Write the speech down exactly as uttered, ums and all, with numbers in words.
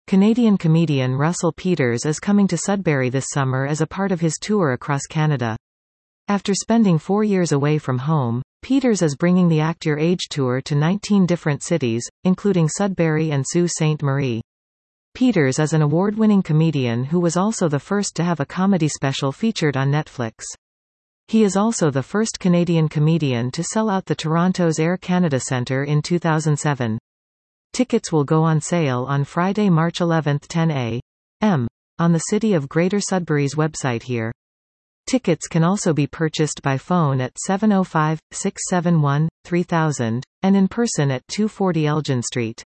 Canadian comedian Russell Peters is coming to Sudbury this summer as a part of his tour across Canada. After spending four years away from home, Peters is bringing the Act Your Age tour to nineteen different cities, including Sudbury and Sault Ste. Marie. Peters is an award-winning comedian who was also the first to have a comedy special featured on Netflix. He is also the first Canadian comedian to sell out the Toronto's Air Canada Centre in two thousand seven. Tickets will go on sale on Friday, March eleventh, ten a m on the City of Greater Sudbury's website here. Tickets can also be purchased by phone at seven oh five, six seven one, three thousand, and in person at two forty Elgin Street.